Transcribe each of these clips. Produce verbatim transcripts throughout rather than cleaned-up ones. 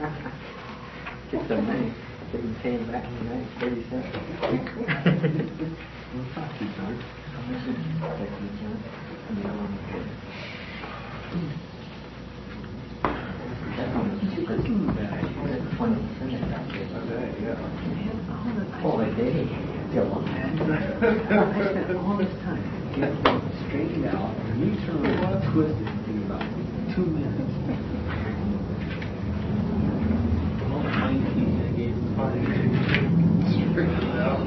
Get some money. Get him paying back tonight, thirty cents. We'll talk to you, George. How much is it, John? And the other one is that one was twenty cents. Oh, a day. I spent all this time getting them straightened out, and you turn around and twist it in about two minutes. All the nineteen I gave five. Straightened out.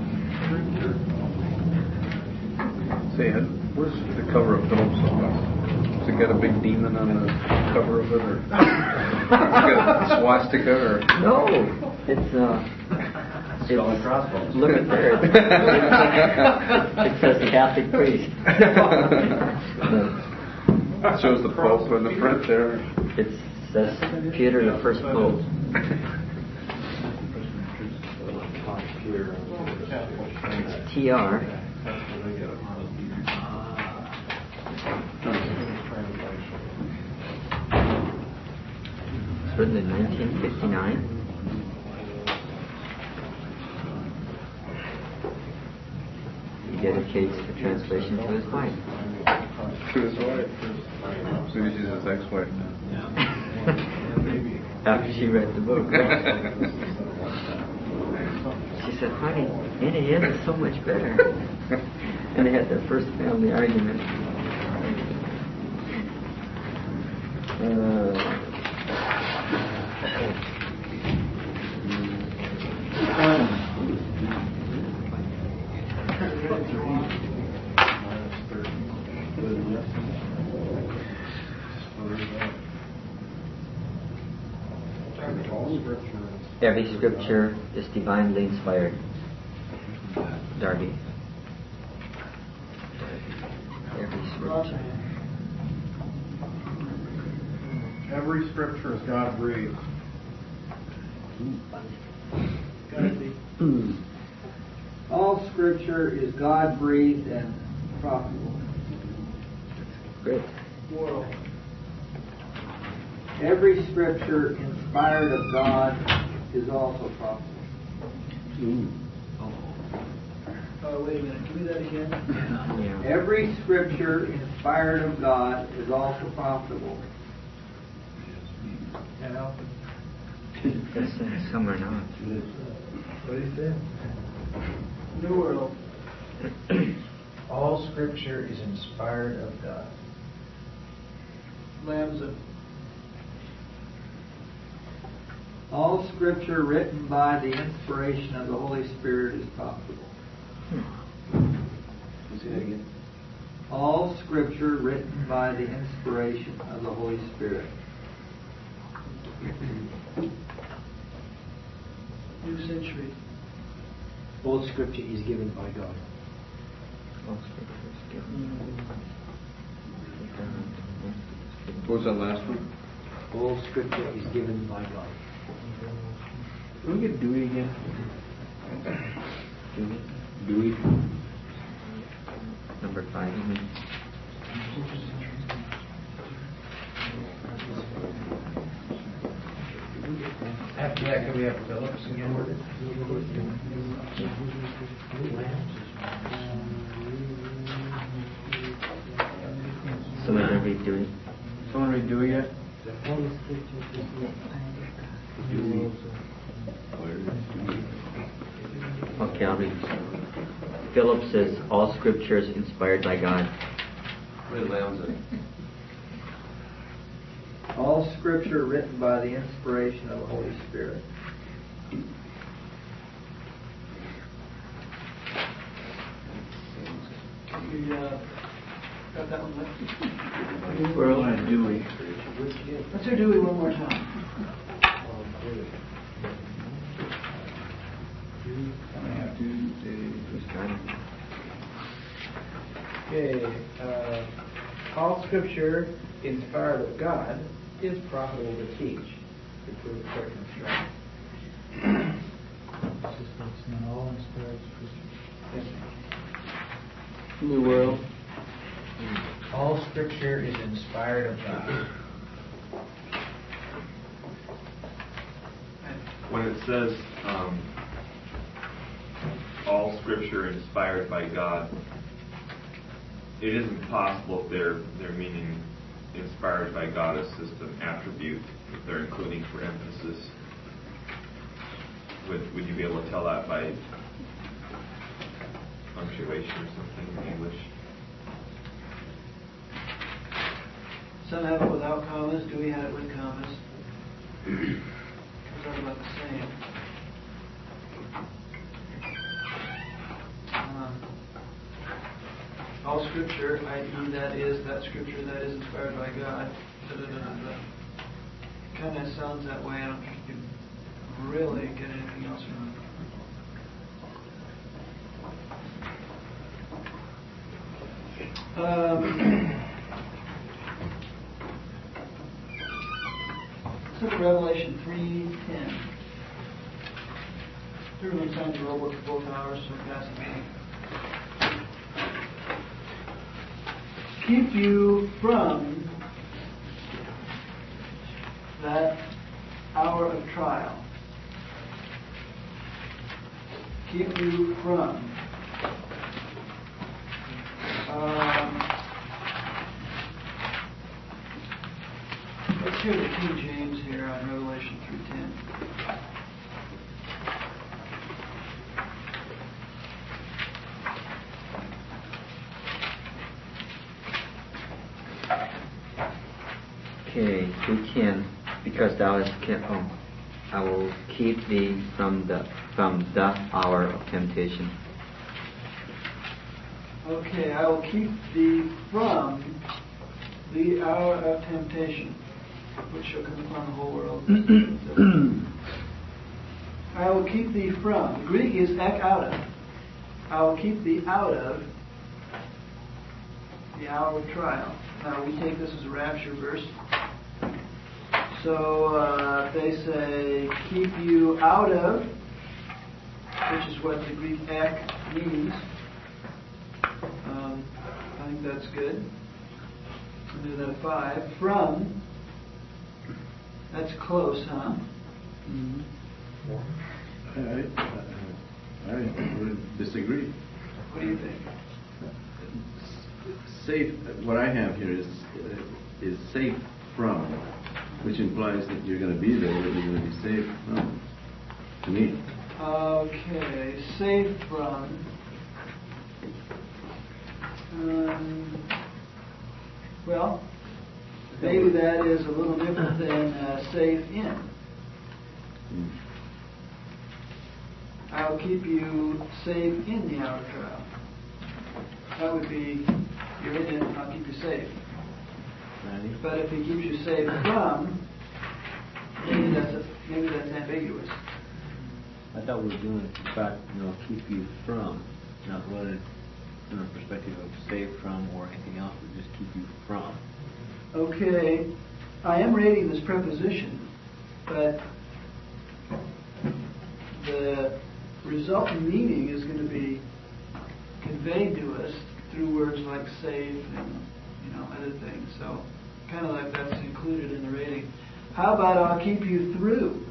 Say, where's the cover of Phillips? Does it got a big demon on the cover of it, or it's got a swastika, or no? It's uh. It's, crossbones. Look at there. It says Catholic priest. It shows the Pope in the front there. It says Peter the First Pope. It's T R. It's written in nineteen fifty-nine. Dedicates the translation to his wife. To his wife. So she's his ex-wife now. After she read the book. She said, honey, N A M is so much better. And they had their first family argument. Uh, Every scripture is divinely inspired. Darby. Every scripture. Every scripture is God breathed. All scripture is God breathed and profitable. Great. Moral. Every scripture inspired of God is also profitable. Mm. Oh, wait a minute. Give me that again. Yeah. Every scripture inspired of God is also profitable. Can't help it. Some are not. What do you say? New World. All scripture is inspired of God. Lambs of all scripture written by the inspiration of the Holy Spirit is profitable. Hmm. Say that again. All scripture written by the inspiration of the Holy Spirit. New century. All scripture is given by God. All scripture is given. What was that last one? All scripture is given by God. Can we get Dewey again? Dewey. Dewey. Number five. Mm-hmm. After that, can we have Phillips again? Someone gonna read Dewey. Someone read Dewey yet? Dewey. Okay, I'll read. Philip says, all scripture is inspired by God. All scripture written by the inspiration of the Holy Spirit. You uh, got that one left? We're all on Dewey. Let's hear Dewey one more time. Okay. Uh, all scripture inspired of God is profitable to teach, to prove correct instruction. all inspired scripture. New World. All scripture is inspired of God. when it says um, all Scripture inspired by God, it isn't possible if they're they're meaning inspired by God as just an attribute that they're including for emphasis. Would would you be able to tell that by punctuation or something in English? Some have it without commas. Dewey had it with commas. Comes out about the same. Um, all Scripture, that is, that is that Scripture that is inspired by God. Da, da, da, da, da. Kind of sounds that way. I don't think you can really get anything else from it. Um, let's look at Revelation three ten. Everyone signed the roll book for both hours, so pass it me. Keep you from that hour of trial. Keep you from. Um, let's hear the King James here on Revelation three ten. Okay, three ten. Because thou hast kept, oh, I will keep thee from the from the hour of temptation. Okay, I will keep thee from the hour of temptation, which shall come upon the whole world. I will keep thee from. The Greek is ek out of. I will keep thee out of the hour of trial. Now we take this as a rapture verse. So uh, they say, keep you out of, which is what the Greek ek means. Um, I think that's good. I'll do that at five. From, that's close, huh? Mm-hmm. I, I, I would disagree. What do you think? Safe, what I have here is uh, is safe from, which implies that you're going to be there, that you're going to be safe from, to me. Okay, safe from. Um, well, maybe that is a little different than uh, safe in. Mm. I'll keep you safe in the hour of trial. That would be, you're in it, I'll keep you safe. But if he keeps you safe from, maybe that's a, maybe that's ambiguous. I thought we were doing, in fact, you know, keep you from, not let it from the perspective of save from or anything else, but just keep you from. Okay, I am rating this preposition, but the resultant meaning is going to be conveyed to us through words like safe and, you know, other things. So, kind of like that's included in the rating. How about I'll keep you through?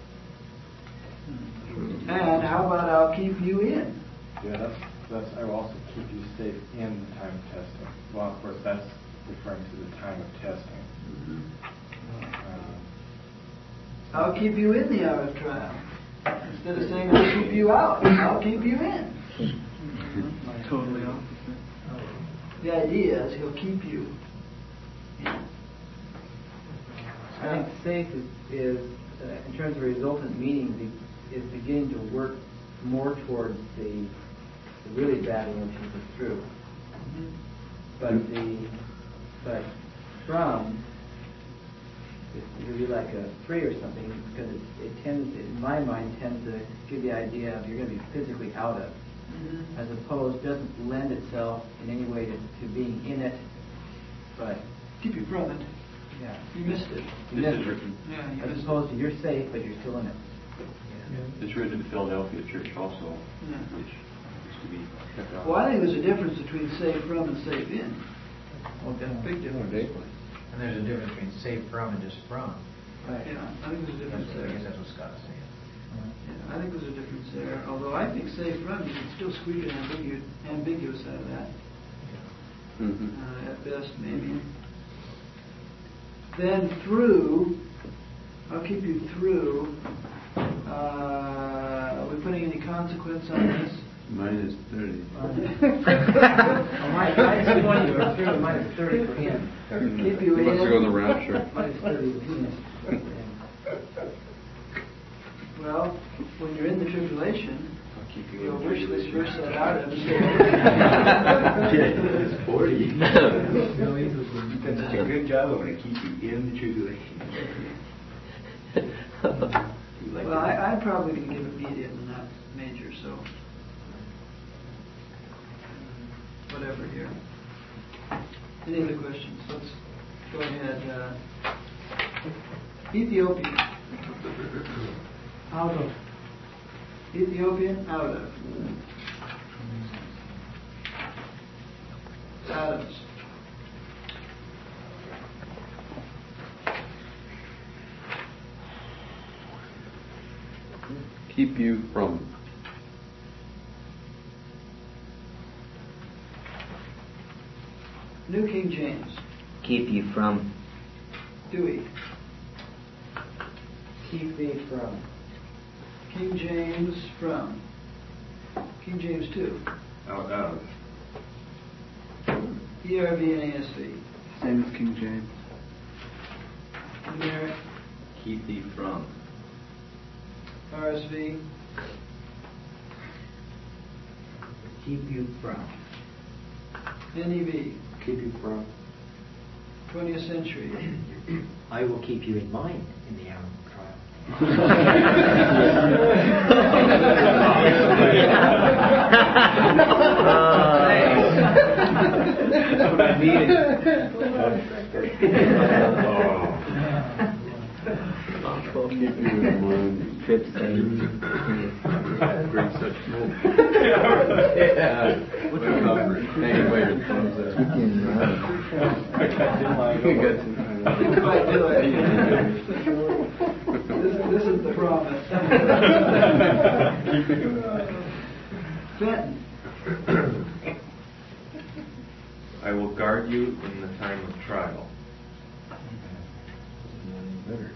And how about I'll keep you in? Yeah, that's, that's, I will also keep you safe in the time of testing. Well, of course, that's referring to the time of testing. Mm-hmm. Um, I'll keep you in the hour of trial. Instead of saying I'll keep you out, I'll keep you in. Mm-hmm. Totally opposite. The idea is he'll keep you in. I think safe is, is uh, in terms of resultant meaning, be, is beginning to work more towards the, the really bad emotions of through. Mm-hmm. But the but from it would be like a three or something, because it, it tends, in my mind, tends to give the idea of you're going to be physically out of, Mm-hmm. as opposed doesn't lend itself in any way to, to being in it, but Keep you from it. yeah, You missed it. you This missed is it. written- Yeah, you As missed opposed to you're safe, but you're still in it. It's written in the Philadelphia church also, it. Yeah. which used to be kept out. Well, I think there's a difference between safe from and safe in. Oh, definitely. Big difference. And there's a difference between safe from and just from. Right. Yeah, I think there's a difference That's what, I guess there. that's what Scott's saying. Yeah, I think there's a difference there. Although I think safe from, you can still squeeze an ambigu- ambiguous out of that. Mhm. Uh, at best, maybe. Then through, I'll keep you through. Uh, are we putting any consequence on this? Minus thirty. Oh, minus minus twenty for through, minus thirty for him. Keep you He wants to go in the in. rapture. Minus thirty for him. Well, when you're in the tribulation, I'll keep you your in wish list you're tribulation. set out of is It's forty. You've done such a good job, I'm going to keep you in the tribulation. You like Well, that? I, I'm probably going to give it medium and not major, so whatever here. Any other questions? Let's go ahead. Uh, Ethiopian. Out of. Ethiopian, out of. Adams. Keep you from. New King James. Keep you from. Dewey. Keep thee from. King James from. King James two. Out of. E R V and A S V. Same as King James. Generic. Keep thee from. R S V. Keep you from. N E V. Keep you from. twentieth century. I will keep you in mind in the hour of That's what I needed. Keep you in mind. Trip saying. Great such smoke. Yeah. What's the cover? Hanging by your thumbs there. Keep you in mind. I got two lines. You got some- I think if I do it, this, this is the promise. Fenton. I will guard you in the time of trial. Better.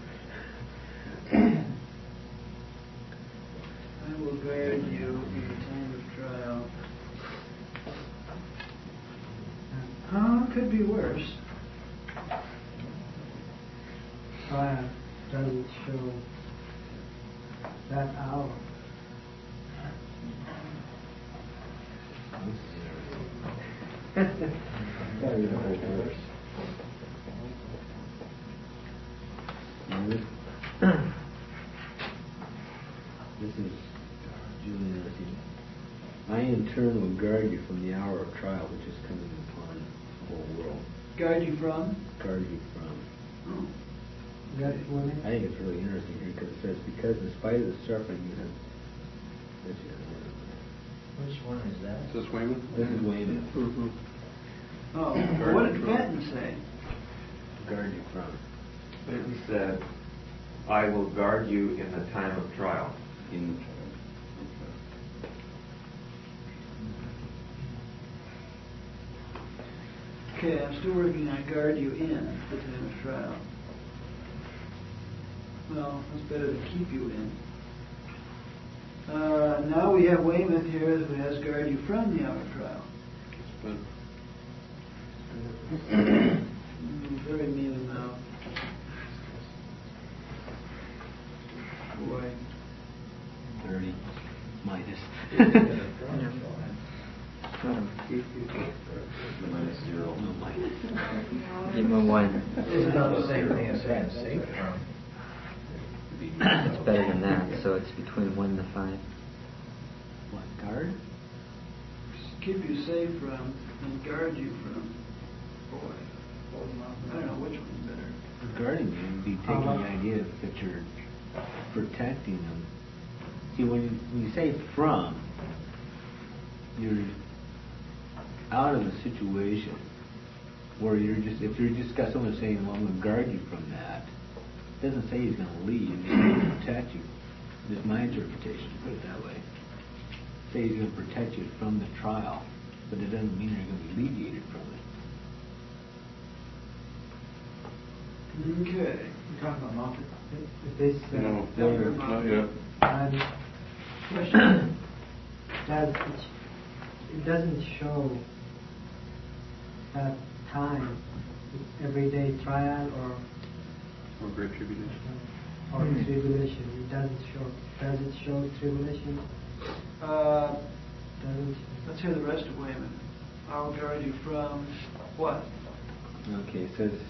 I will guard you in the time of trial. Huh? Could be worse. Trial doesn't show that hour. This is Julian Arcine. I in turn will guard you from the hour of trial which is coming upon the whole world. Guard you from? Guard you from. Oh. Got it, woman? I think it's really interesting here because it says, because in spite of the suffering you have. This is, Which one is that? Is this Wayman? this is Wayman. Mm-hmm. Oh. Well, what did Fenton say? Guard you from. Benton said, I will guard you in the time of trial. In the Okay, I'm still working on guard you in the time of trial. Well, that's better than keep you in. Uh, now we have Weymouth here who has guard you from the hour of trial. Mm, very mean now. Boy. thirty minus. Minus zero. No, minus. Give him a one. It's not the same thing as saying safe from. It's better than that, so it's between one and the five. What, guard? Keep you safe from and guard you from. Boy. I don't know which one's better. Guarding you would be taking the idea that you're protecting them. See, when you, when you say from, you're out of a situation where you're just, if you're just got someone saying, well, I'm going to guard you from that, it doesn't say he's going to leave, he's going to protect you Just my interpretation, put it that way. Say he's going to protect you from the trial, but it doesn't mean you're going to be alleviated from it. Okay. You're talking about Moffat? This, uh, No, Never not mind. yet. Um, Question? does it, it doesn't show that time, everyday trial or Or great tribulation. or tribulation. It doesn't show. Does it show tribulation? Uh, Doesn't. let's hear the rest of Wayman. I will guard you from what? Okay, it says,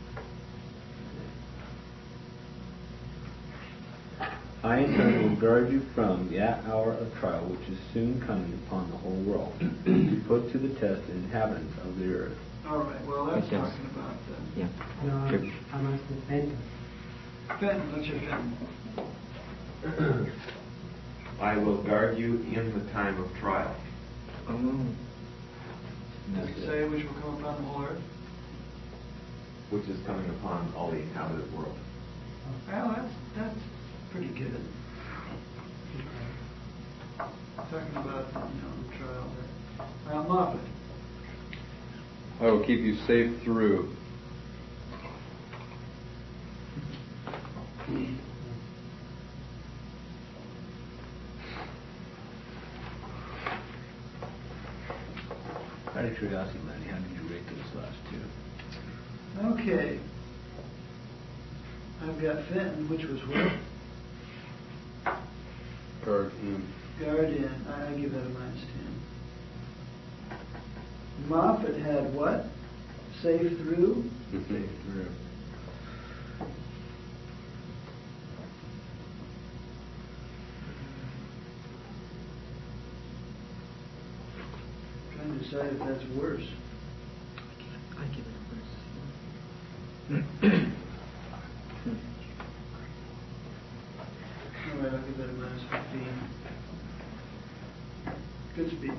I in turn will guard you from that hour of trial which is soon coming upon the whole world, to put to the test the inhabitants of the earth. All right. Well, that's Yes. talking about the Yeah. No, Sure. I'm, I'm asking Fenton. Fenton. Let's hear Fenton. I will guard you in the time of trial. Oh. And Does that's it it. say which will come upon the whole earth? Which is coming upon all the inhabited world. Well, that's that's pretty good. Talking about you know the trial there. Uh, Moffat. I will keep you safe through. Out of curiosity, Lenny, how did you rate those last two? Okay. I've got Fenton, which was what? Guard in. Guardian. I I give that a minus ten. Moffat had what? Safe through? Mhm. Safe through. Trying to decide if that's worse. I give it All right, I'll give that a minus fifteen. Good speed.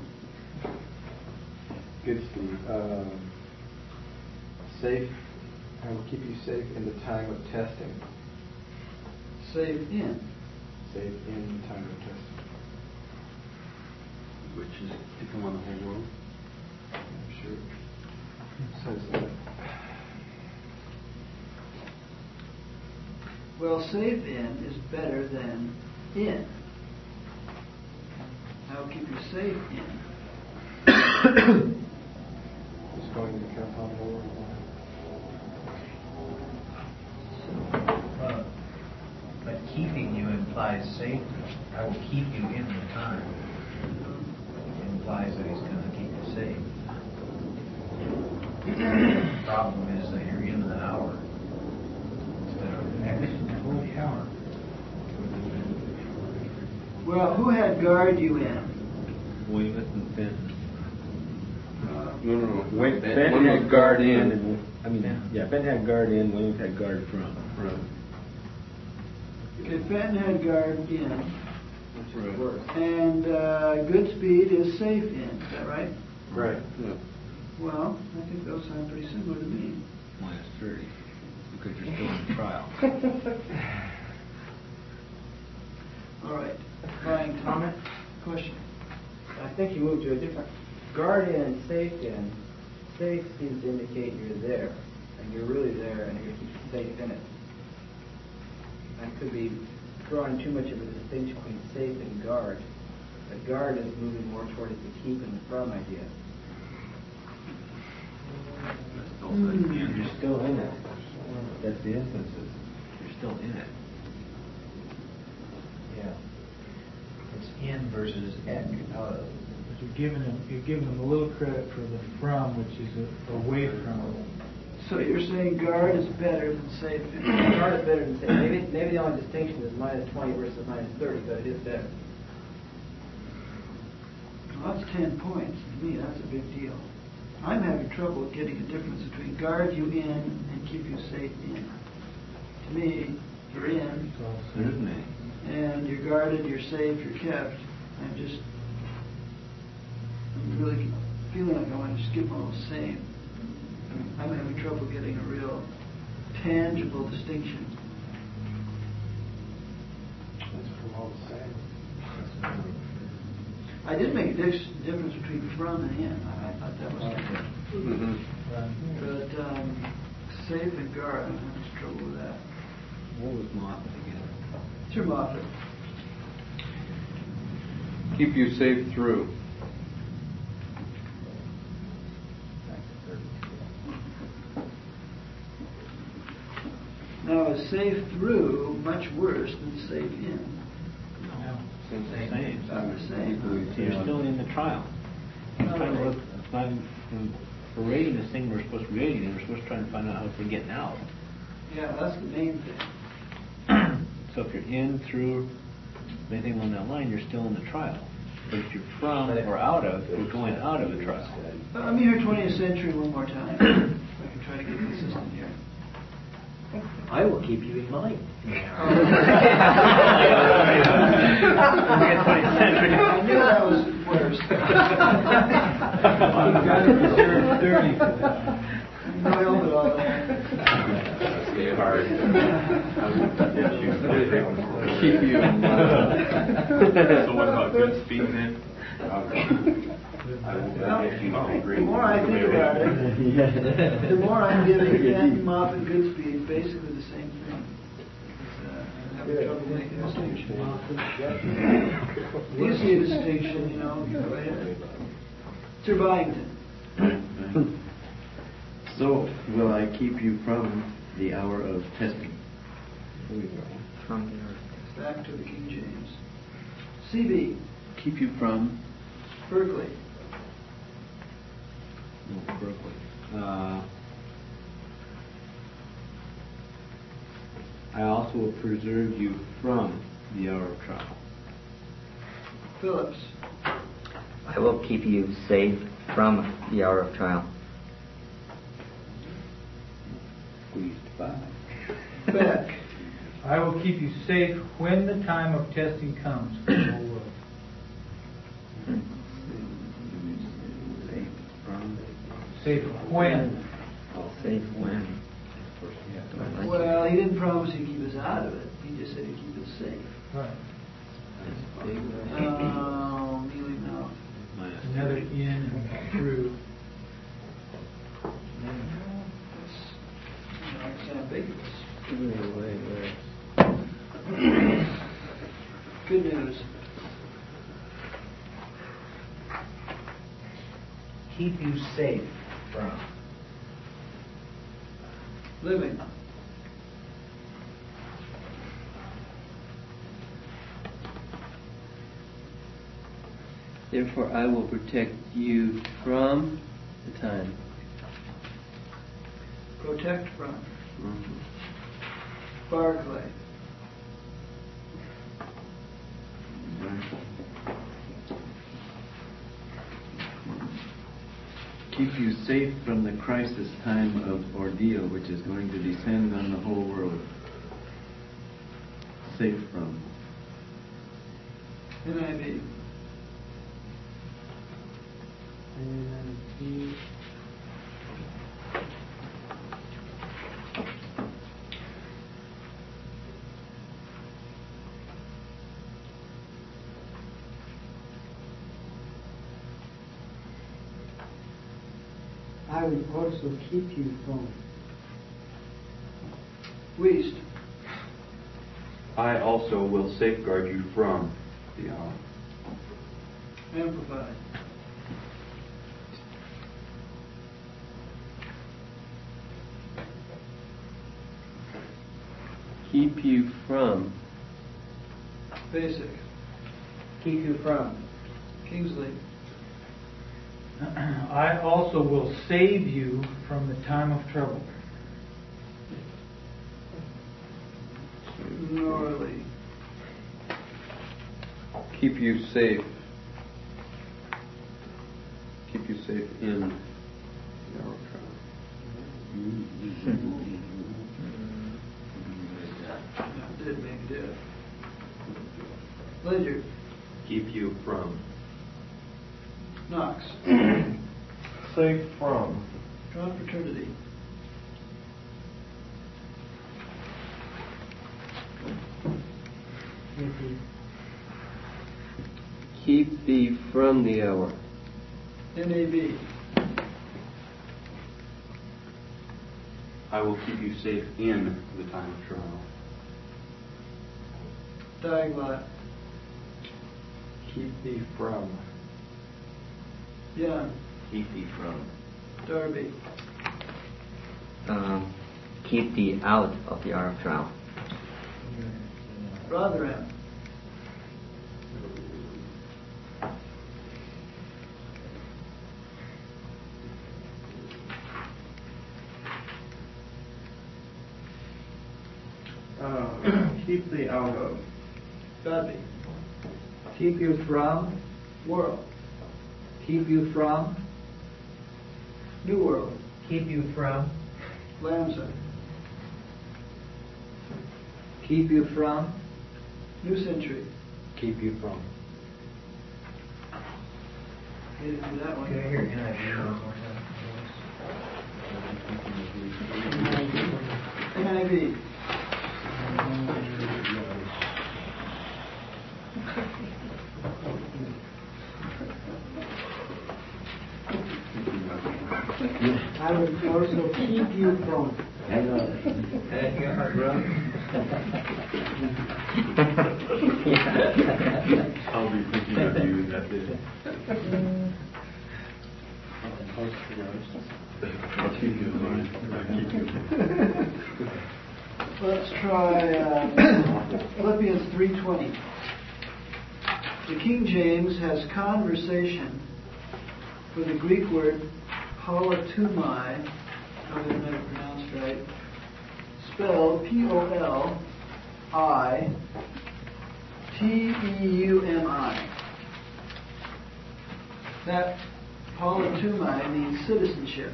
Good, Steve. Um, safe, I will keep you safe in the time of testing. Safe in. Safe in the time of testing. Which is to come on the whole world. I'm sure it says that. Well, safe in is better than in. I'll keep you safe in. It's going to come upon the whole world. Uh, But keeping you implies safety. I will keep you in the time. It implies that he's going to keep you safe. The problem is that you're in the hour instead of X for the hour. Well, who had guard you in? Weymouth and Fenton. Uh, No, no, no. Wait, One Fenton was had guard in, in. and I mean, yeah, Fenton had guard in. Weymouth had guard from. Right. okay, Fenton had guard in, Which is Right. worse. and uh, Goodspeed is safe in. Is that right? Right. Yeah. Well, I think those sound pretty similar to me. Minus thirty, because you're still in trial. All right. Brian, comment? Question? I think you moved to a different guardian and safe in. Safe seems to indicate you're there, and you're really there, and you're safe in it. I could be drawing too much of a distinction between safe and guard. But guard is moving more towards the keep and the from idea. You're still in it. That's the instances. You're still in it. Yeah. It's in versus ek. Uh, But you're giving him, you're giving him a little credit for the from, which is a, away from. So you're saying guard is better than safe in? Guard is better than safe. Maybe, maybe the only distinction is minus twenty versus minus thirty, but it is better. Well, that's ten points. To me, that's a big deal. I'm having trouble getting a difference between guard you in and keep you safe in. To me, you're in, There isn't any. and you're guarded, you're safe, you're kept. I'm just, I'm really feeling like I want to just give them all the same. I'm having trouble getting a real tangible distinction. That's from all the I did make a dif- difference between from and in. I, I thought that was different. Mm-hmm. But um, safe and guard, I'm having trouble with that. What was Moffat again? Sir Moffat. Keep you safe through. Now, is safe through much worse than safe in? No. It's the same. About the same. You're still in the trial. I'm trying to look, I'm, we're rating this thing we're supposed to be rating, and we're supposed to try and find out how we're getting out. Yeah, that's the main thing. So if you're in, through, anything along that line, you're still in the trial. But if you're from or out of, you're going out of the trial. Uh, I'm here twentieth century one more time. If I can try to get consistent here. I will keep you in mind. I knew that was worse. You got to reserve thirty for that. No help at all. Stay hard. Keep you in mind. So what about good speed then? Well, the more I think about it, the more I'm giving Ken Moffat Goodspeed basically the same thing. Uh, I'm having trouble making a distinction. You see a distinction, you know, go ahead. Sir Byington. So, will I keep you from the hour of testing? From the earth. Back to the King James. C B. Keep you from Berkeley. No, Berkeley. Uh, I also will preserve you from the hour of trial. Phillips. I will keep you safe from the hour of trial. Squeezed by. Beck. I will keep you safe when the time of testing comes for the whole world. Safe from. Safe when. Safe when. Well, he didn't promise he'd keep us out of it. He just said he'd keep us safe. Right. Oh, mealy mouth. Another in and through. It's ambiguous. Good news. Keep you safe from. Living. Therefore, I will protect you from the time. Protect from. Mm-hmm. Barclay. Keep you safe from the crisis time of ordeal which is going to descend on the whole world. Safe from. N I V. I will also keep you from. Weast. I also will safeguard you from the hour. Amplified. Keep you from. Basic. Keep you from. Kingsley. I also will save you from the time of trouble. Norley. Keep you safe. Keep you safe in the hour of trial. That did make a diff. Ledger. Keep you from. Knox. Safe from. Confraternity. keep thee from the hour. N A B. I will keep you safe in the time of trial. Diaglot. Keep thee from. Yeah. Keep thee from. Darby. Um, keep thee out of the hour of trial. Rotherham. Uh, keep thee out of. Godby. Keep you from. World. Keep you from. New World. Keep you from. Lamsa. Keep you from. New Century. Keep you from. You didn't do that one. Can I hear N I V one more time? N I V. I will also keep you from. Hang on. Hey, you got hard run? I'll be thinking of you that day. I'll keep you in mind. I'll keep you in mind. Let's try uh, Philippians three twenty. The King James has conversation with the Greek word politumai, I hope I have it pronounced right, spelled P O L I T E U M I. That politumai means citizenship.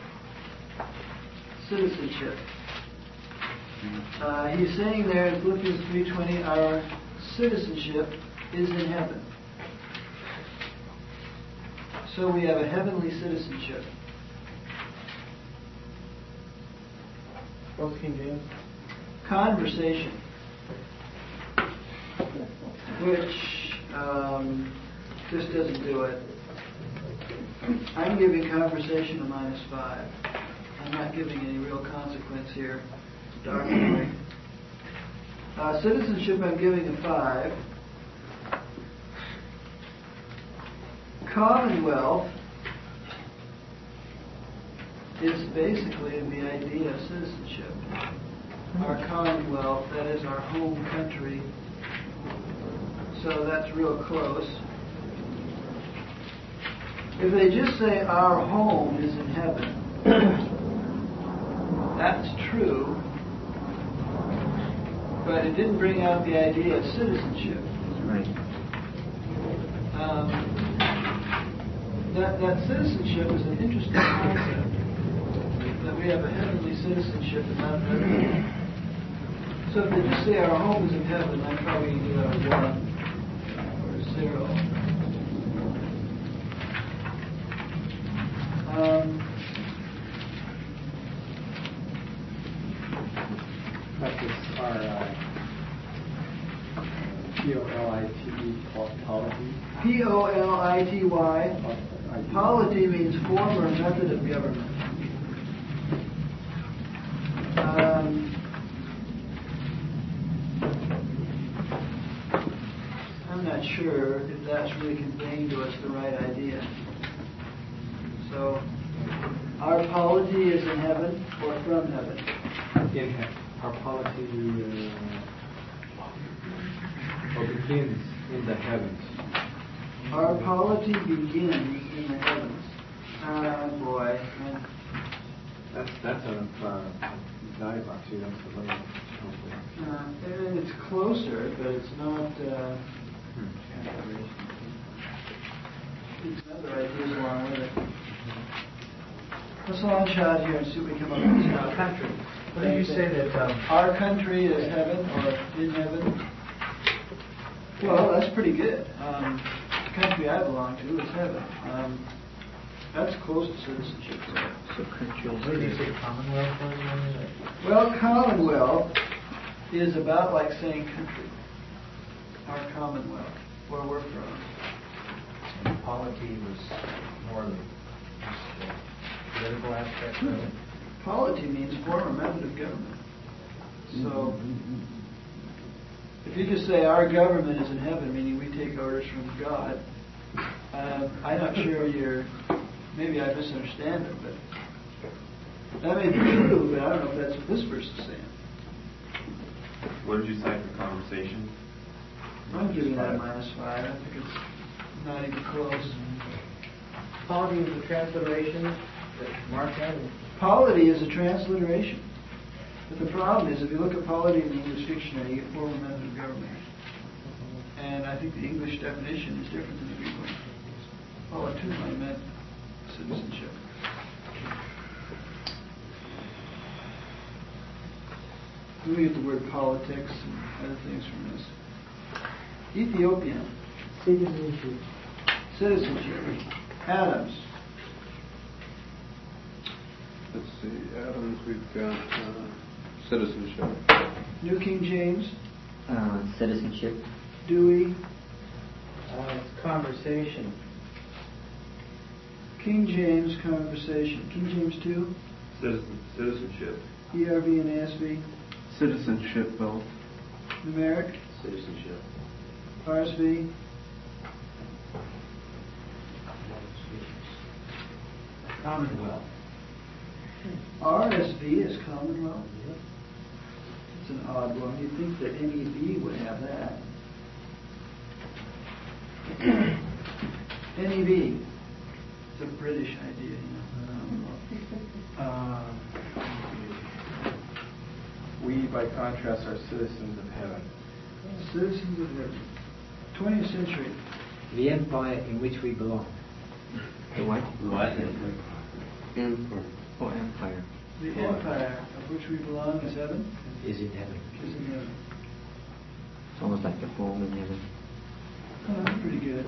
Citizenship. Uh, he's saying there in Philippians three twenty, our citizenship is in heaven. So we have a heavenly citizenship. What's King James? Conversation, which um, this doesn't do it. I'm giving conversation a minus five. I'm not giving any real consequence here. Darkly. Uh, citizenship, I'm giving a five. Commonwealth is basically the idea of citizenship. Our commonwealth, that is our home country. So that's real close. If they just say our home is in heaven, that's true, but it didn't bring out the idea of citizenship. Right. Um, that, that citizenship is an interesting concept. That we have a heavenly citizenship and not an earthly. So if they just say our home is in heaven, I'm probably going to give that a one or zero. Um, That is our uh, P O L I T E polity. P O L I T Y. Polity means form or method of government. Um, I'm not sure if that's really conveying to us the right idea. So, our polity is in heaven or from heaven? In heaven. Our polity uh, or begins in the heavens. Our polity begins in the heavens. Ah, uh, boy. Man. That's that's a uh, dialogue too. That's the way. Uh, and it's closer, but it's not. Uh, These other ideas along with it. Let's long shot here and see what we come up with. Our country. What did you say that um, our country is heaven or in heaven? Well, that's pretty good. Um, the country I belong to is heaven. Um, that's close to citizenship. So country what did you say Commonwealth was? Well, Commonwealth is about like saying country. Our Commonwealth, where we're from. polity was more the just the political aspect of it. Polity means form or method of government. So, if you just say our government is in heaven, meaning we take orders from God, uh, I'm not sure you're, maybe I misunderstand it, but that may be true, but I don't know if that's what this verse is saying. What did you say for conversation? I'm giving that a minus five. I think it's not even close. Polity is a transliteration that Mark had. Polity is a transliteration. But the problem is, if you look at polity in the English dictionary, you get formal method of government. And I think the English definition is different than the Greek one. Polituma meant citizenship. We get the word politics and other things from this. Ethiopian. Citizenship. Citizenship. Adams. Let's see, Adams, we've got uh, citizenship. New King James. Uh, citizenship. Dewey. Uh, it's conversation. King James conversation. King James two. Citizen, citizenship. E R V and A S V. Citizenship, both. Numeric. Citizenship. R S V. Commonwealth. R S V is Commonwealth. It's an odd one. You'd think that N E B would have that. N E B. It's a British idea, you know. Uh, we, by contrast, are citizens of heaven. Citizens of heaven. twentieth century. The empire in which we belong. The what? What? Empire. Oh, empire. The empire of which we belong is heaven. Is in heaven. Is in heaven. It's almost like the home in heaven. Oh, that's pretty good.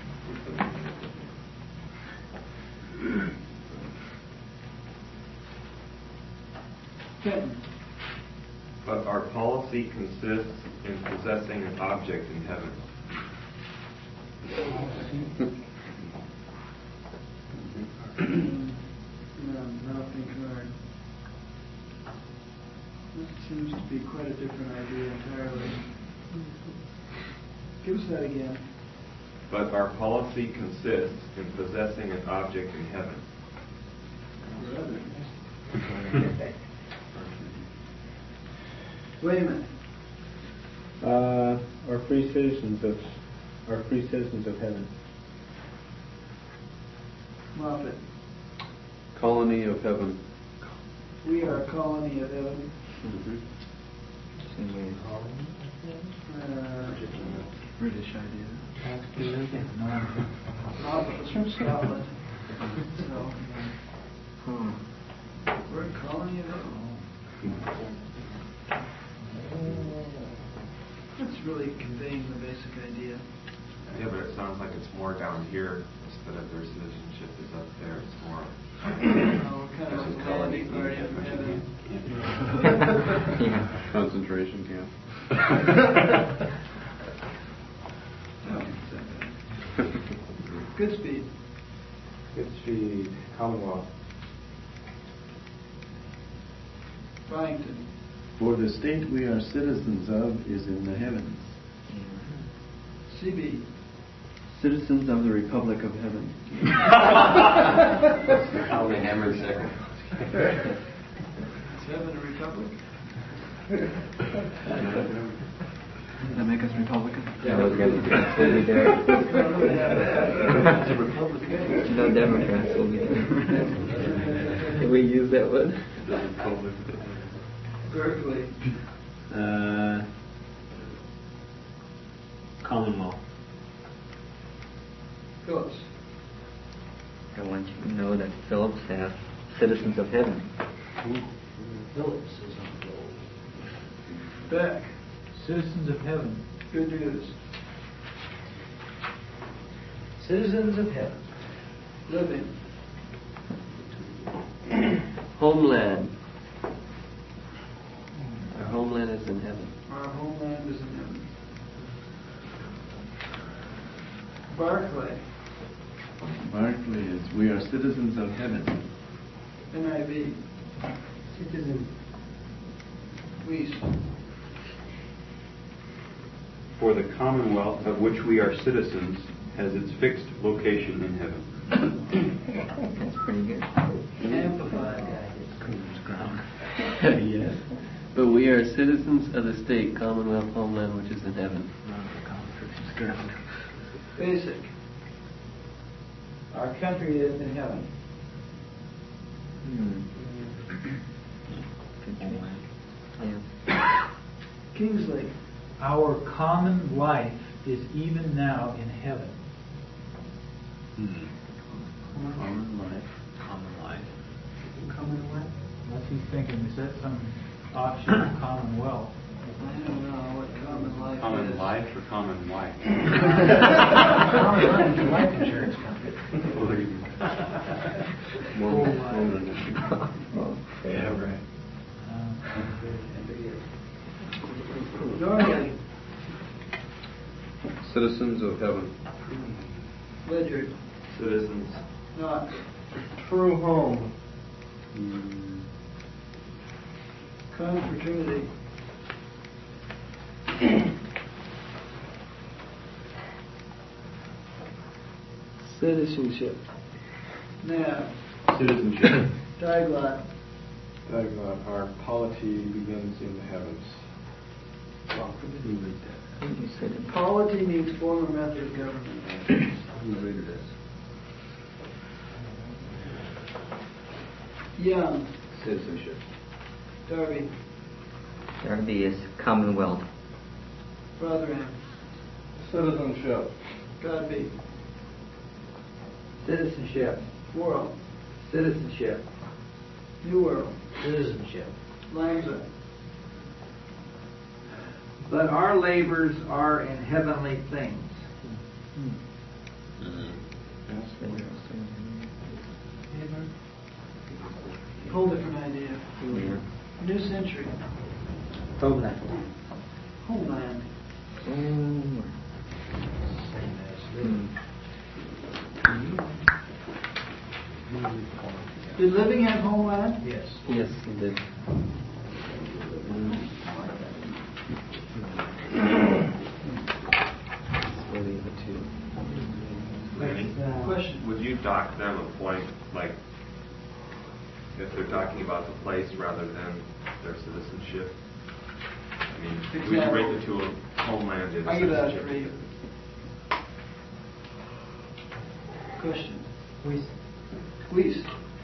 Kenton. But our policy consists in possessing an object in heaven. No, nothing card. That seems to be quite a different idea entirely. Give us that again. But our policy consists in possessing an object in heaven. Wait a minute. Uh, are free citizens of are free citizens of heaven. Moffat. Colony of heaven. We are a colony of heaven. Mm-hmm. Uh, British idea. Moffat was from Scotland. So, Hmm. we're a colony of heaven. That's really conveying the basic idea. Yeah, but it sounds like it's more down here instead of their citizenship is up there. It's more. Oh, we're kind of a colony party from heaven. Yeah. Concentration camp. Good speed. Good speed. Commonwealth. Byington. For the state we are citizens of is in the heavens. C B. Citizens of the Republic of Heaven. How we hammer second. Is heaven a republic? Does that make us Republican? Yeah, those guys will be there. It's a republic. No Democrats will be there. Can we use that word? Berkeley. Uh, Commonwealth. Phillips. I want you to know that Phillips has citizens of heaven. Phillips is on gold. Beck. Citizens of heaven. Good news. Citizens of heaven. Living. Homeland. Our homeland is in heaven. Our homeland is in heaven. Barclay. Barclay is, we are citizens of heaven. N I V. Citizen. Please. For the commonwealth of which we are citizens has its fixed location in heaven. That's pretty good. Amplified. Yes. But we are citizens of the state, commonwealth, homeland, which is in heaven. Basic. Our country is in heaven. Hmm. Yeah. Kingsley. Our common life is even now in heaven. Hmm. Common life. Common life. Common life. What's he thinking? Is that some option of commonwealth? I don't know what common life Common is. life or common wife? Common life is a life insurance company. Whole Yeah, right. Normally, Citizens of heaven. Ledyard. Citizens. Not. True home. Confraternity. Citizenship. Now, Citizenship. Diglot. Diglot, our polity begins in the heavens. Polity means form or method of government. Who rated this? Young. Citizenship. Darby. Darby is commonwealth. Rotherham. Citizenship. Godby. Citizenship. Worrell. Citizenship. New World. Citizenship. Lanza. But our labors are in heavenly things. Whole different idea. Yeah. New century. Homeland. Homeland. Mm. Did living have homeland? Yes. Yes, he did. Question. Would you dock them a point, like, if they're talking about the place rather than their citizenship? I mean, we Example. rate the two of homeland and I give that citizenship. for you. Question. With Please.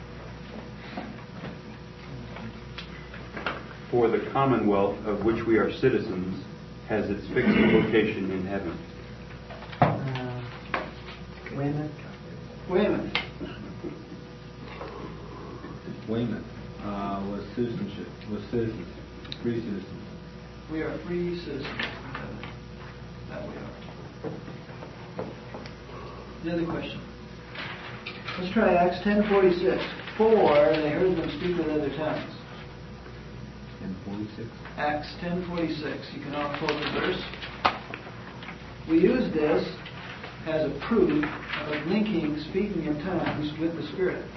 For the commonwealth of which we are citizens has its fixed location in heaven. uh, women. Weymouth. Weymouth uh, was citizenship, was citizens, free citizens. We are free citizens. That we are. The other question. Let's try Acts ten forty-six. For they heard them speak with other tongues. And forty-six. Acts ten forty-six. You can all quote the verse. We use this as a proof of linking speaking in tongues with the Spirit.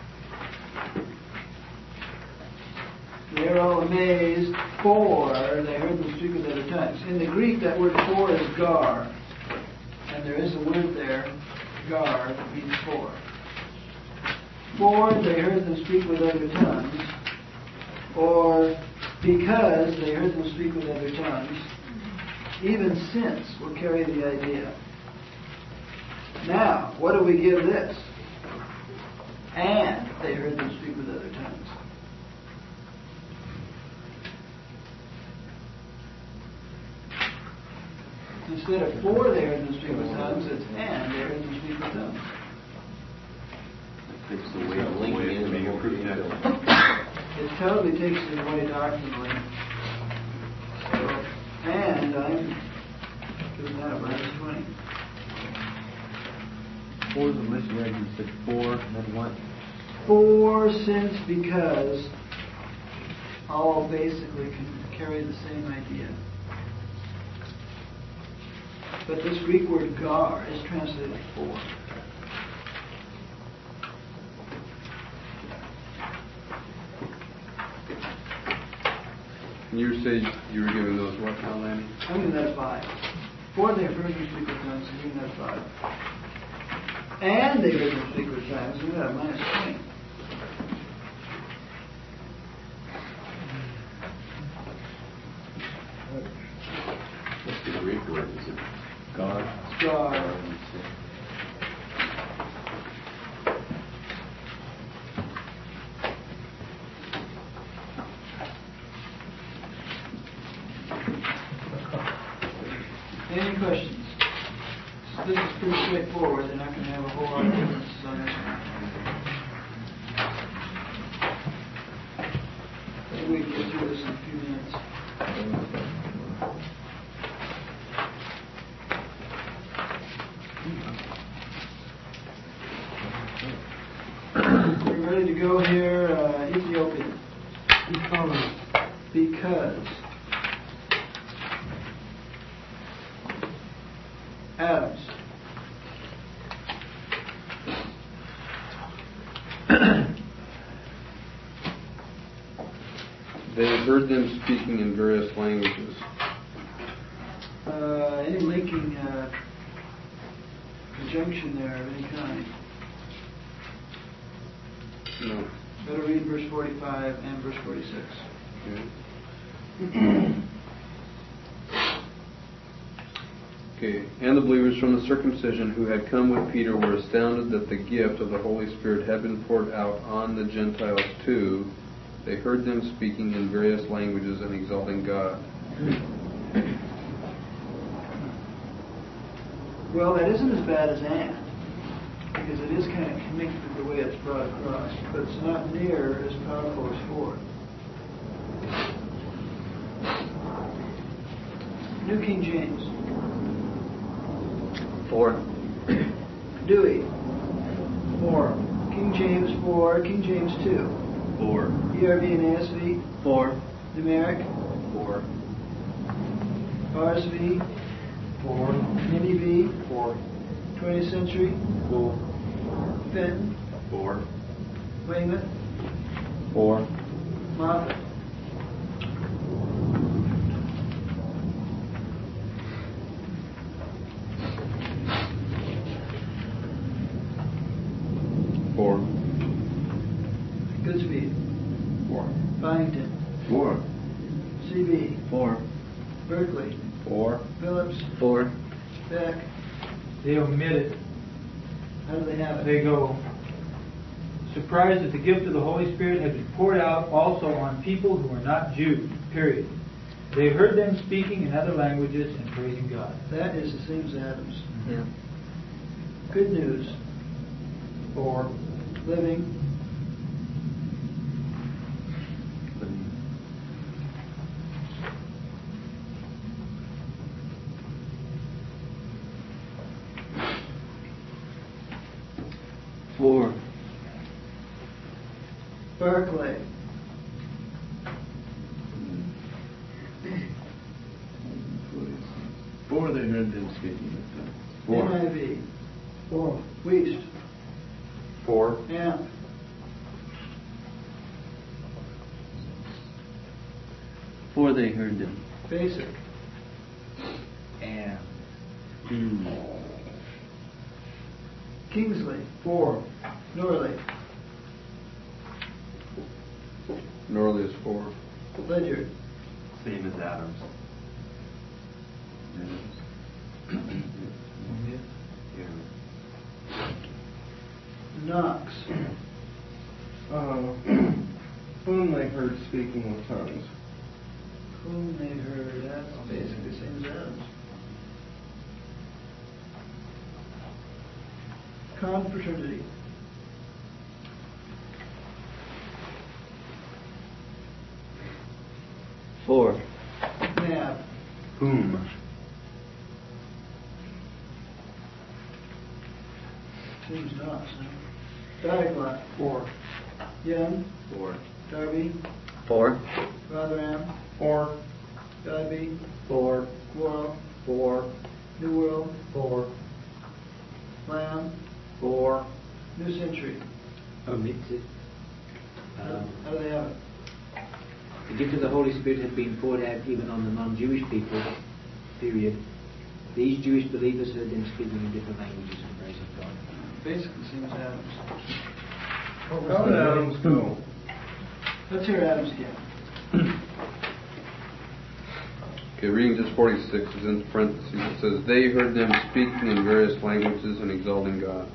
They are all amazed, for they heard them speak with other tongues. In the Greek, that word for is gar. And there is a word there, gar, that means for. For they heard them speak with other tongues, or because they heard them speak with other tongues, even since will carry the idea. Now, what do we give this? And they heard them speak with other tongues. Instead of for they heard them speak with tongues, it's and they heard them speak with tongues. It's the way of linking in the whole thing. It totally takes it away doctrinally. So, and I'm doing that at verse twenty. Four was the misread, you said four, and then what? For, since, because, all basically can carry the same idea. But this Greek word gar is translated for. You say you were giving those what now, Lanny? I'm giving that five. Four, they heard them speak with tongues. I'm giving that five. And they heard them speak with tongues. I'm giving that minus twenty. What's the Greek word? Is it God? God. Any questions? This is pretty straightforward. They're not going to have a whole lot of differences on this one. Maybe we can get through this in a few minutes. We're ready to go here. Uh, Ethiopia. Because. Adams. They heard them speaking in various languages. Uh, any linking uh, conjunction there of any kind? No. Better read verse forty-five and verse forty-six. Okay. Okay. And the believers from the circumcision who had come with Peter were astounded that the gift of the Holy Spirit had been poured out on the Gentiles too. They heard them speaking in various languages and exalting God. Well, that isn't as bad as and, because it is kind of connected the way it's brought across, but it's not near as powerful as for. New King James. Four. Dewey. Four. King James four. King James two. Four. E R V and A S V. Four. Numeric. Four. R S V. Four. N E V. Four. twentieth century. Four. Fenton. Four. Weymouth. Four. Moffat. Four. Goodspeed. Four. Byington. Four. C B. Four. Berkeley. Four. Phillips. Four. Beck. They omit it. How do they have it? They go, surprised that the gift of the Holy Spirit had been poured out also on people who are not Jews, period. They heard them speaking in other languages and praising God. That is the same as Adams. Yeah. Good news. Four. Living. Four. Berkeley. Four, they heard them speaking with tongues. Four. N I V. Four. Weist. Four. Amp. Four, they heard them. Basic. And Hmm. Kingsley. Four. Norley. Norley is four. Ledyard. Same as Adams. Knox. Uh, whom they heard speaking with tongues. Whom they heard. That's basically the same as Adams. Confraternity. Four. Nab. Whom? Seems Knox, huh? Diaglot. Four. Young. Four. Darby. Four. Rotherham. Four. Darby. Four. Worrell. Four. New World. Four. Lamb. Four. New Century. omits it. How do they have it? The gift of the Holy Spirit had been poured out even on the non-Jewish people, period. These Jewish believers heard them speaking in different languages and praising God. Basically, seems Adams. How did Adams go? Let's hear Adams again. Okay, reading just forty-six is in parentheses. It says, they heard them speaking in various languages and exalting God.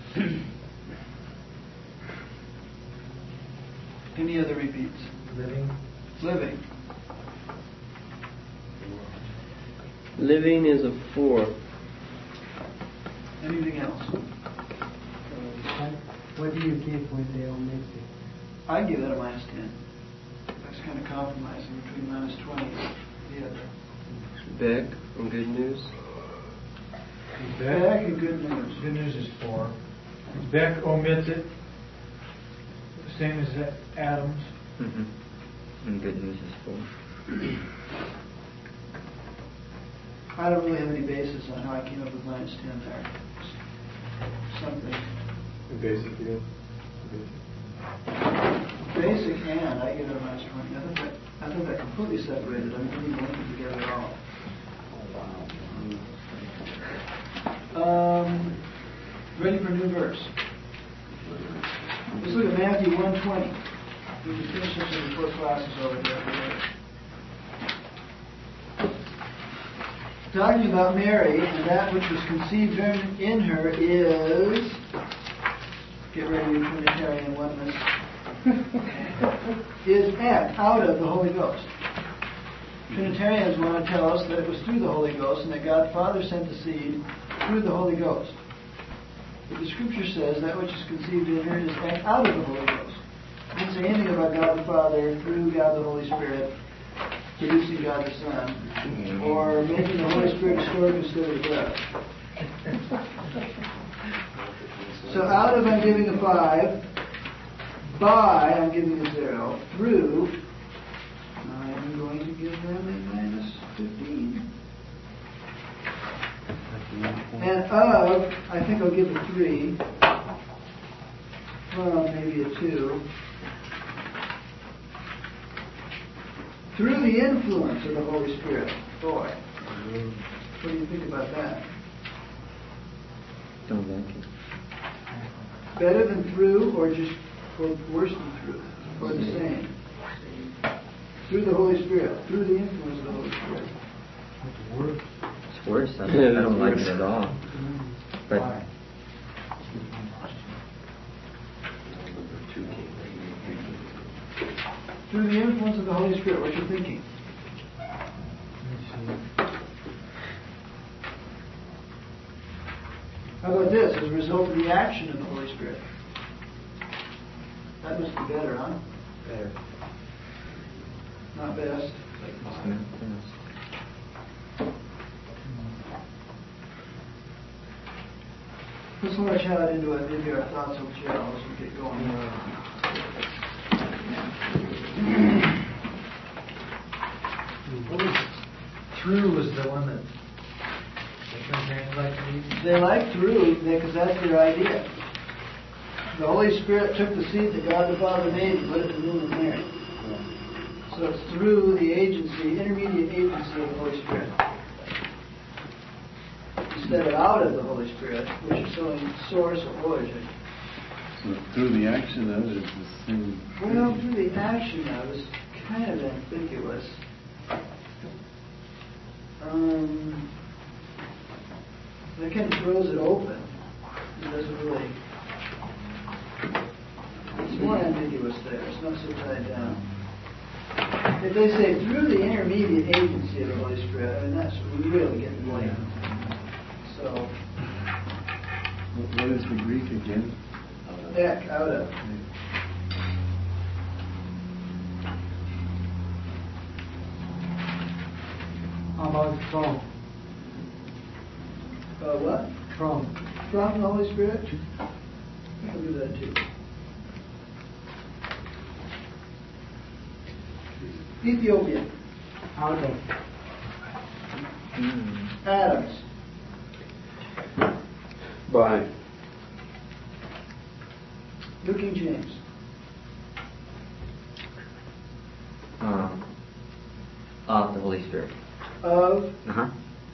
Any other repeats? Living. Living. Living is a four. Anything else? What do you give with the omission? I give that a minus ten. That's kind of compromising between minus twenty and the other. Beck on good news. Beck and good news. Good news is four. Beck omits it. The same as Adams. Mm-hmm. And good news is four. I don't really have any basis on how I came up with minus ten there. Something. Basic, yeah. Basic and I give it a minus twenty. I thought that, I thought that completely separated. I didn't even link them together at all. Um, ready for a new verse. Let's look at Matthew one twenty. We can finish this in the four classes over there. Talking about Mary, and that which was conceived in her is, get ready to Trinitarian oneness, is and out of the Holy Ghost. Trinitarians want to tell us that it was through the Holy Ghost and that God the Father sent the seed through the Holy Ghost. But the Scripture says that which is conceived in her is and out of the Holy Ghost. It doesn't say anything about God the Father through God the Holy Spirit producing God the Son, or making the Holy Spirit historic instead of death. So out of I'm giving a five, by I'm giving a zero, through I'm going to give them a minus fifteen. And of, I think I'll give a three, from maybe a two. Through the influence of the Holy Spirit. Boy, what do you think about that? Don't like it. Better than through, or just or worse than through, or the same? Through the Holy Spirit, through the influence of the Holy Spirit. It's worse. It's worse. I, I don't like it at all. But Why? Through the influence of the Holy Spirit, what you're thinking? How about this? As a result of the action of the Holy Spirit. That must be better, huh? Better. Not best. Let's launch out into it. Maybe our thoughts will gel as we get going. What was through was the one that the Trinitarians like to use? They like through because that's their idea. The Holy Spirit took the seed that God the Father made and put it in the womb of Mary. So it's through the agency, intermediate agency of the Holy Spirit. Instead of out of the Holy Spirit, which is showing source or origin. So through the action of it is the same. Well, through the action of it is kind of ambiguous. Um, it kind of throws it open. It doesn't really. It's more ambiguous there. It's not so tied down. If they say through the intermediate agency of the Holy Spirit, I mean that's really getting blamed. So. What is the Greek again? Ek, out of. How about from? Uh, what? From. From the Holy Spirit? I'll do that too. Ethiopia. Out of. mm, Adams. By. New King James. um, Spirit. Of. Uh-huh.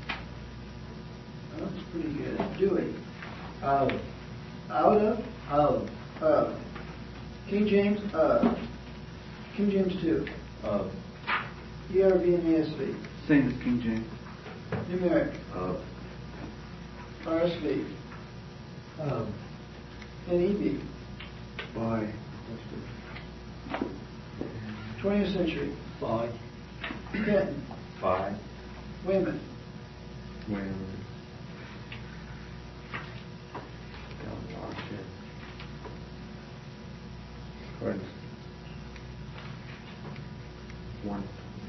That's pretty good. Doing. Of. Out of. Of. Of. King James. Of. King James two. Of. E R V and A S V. Same as King James. Numeric. Of. R S V. Of. N E B. By. twentieth century. By. Kenton. By. Weymouth. When One.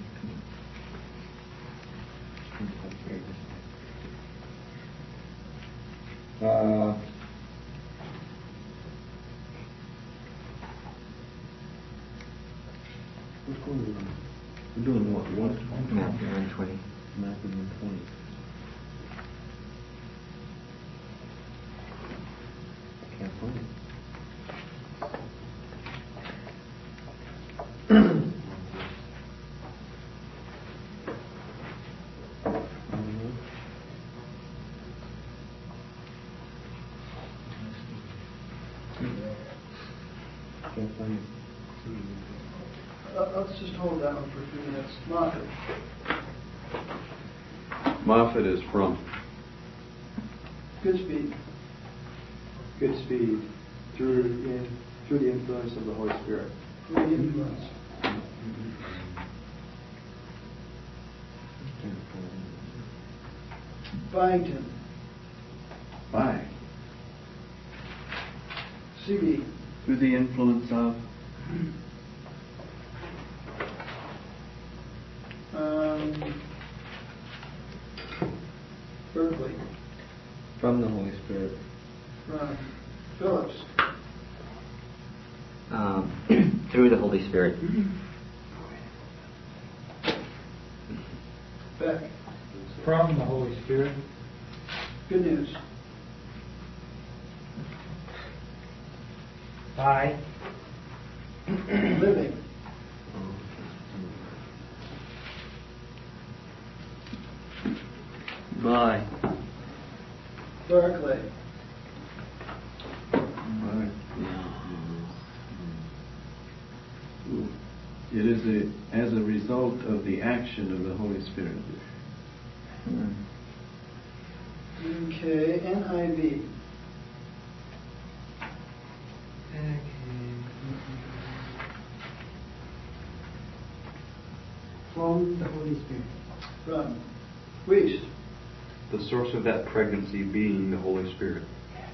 Uh, What's going on? We're doing what? One twenty? Matthew one twenty. Matthew one twenty. Can't find it. Can't find it. Uh, let's just hold that one for a few minutes. Moffat. Moffat is from. Good speed. Good speed through in through the influence of the Holy Spirit. Through the influence. Byington. By. C B. Through the influence of. Um, Berkeley. From the Holy Spirit. From Phillips. Um, through the Holy Spirit. Beck. From the Holy Spirit. Good news. By. Living. By. Barclay. It is a, as a result of the action of the Holy Spirit. Okay, N I V. From the Holy Spirit. From. Weiss. The source of that pregnancy being the Holy Spirit.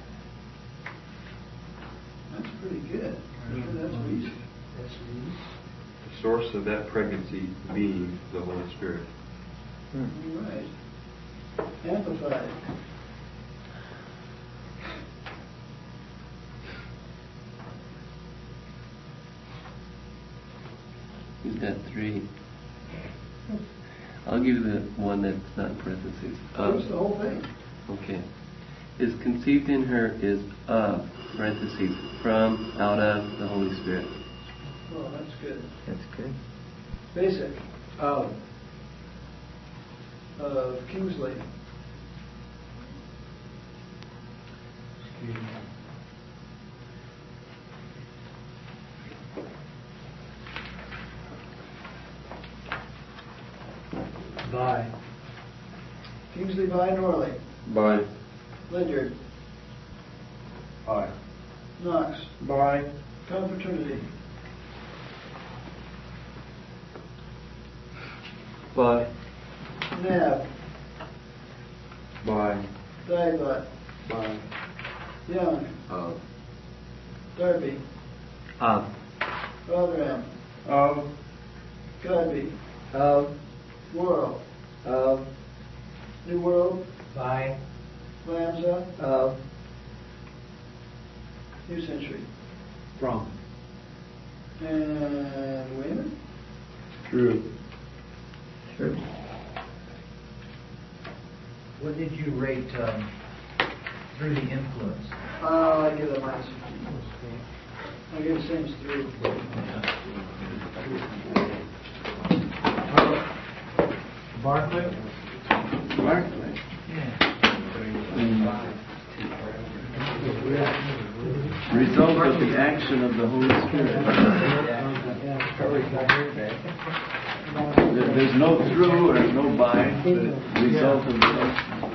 That's pretty good. That's Weiss. That's Weiss. The source of that pregnancy being the Holy Spirit. All right. Amplified. Who's got three? I'll give you the one that's not in parentheses. What's the whole thing? Okay. Is conceived in her is of, parentheses, from, out of the Holy Spirit. Oh, that's good. That's good. Basic. Of. Of Kingsley. Excuse me. By. Kingsley by Norley. By. Ledyard. By. Knox. By. Confraternity. By. Nav. By. Dybot. By. Young. Of. Darby. Of. Rotherham. Of. Godby. Of. Worrell. Of. New World. By. Lamsa. Of. New Century. From. And Weymouth. True. True. What did you rate um, through the influence? Uh, I give it a minus fifteen. I give it the same as three. Barclay? Barclay. Result of the action of the Holy Spirit. There- There's no through or no by, but result of the action.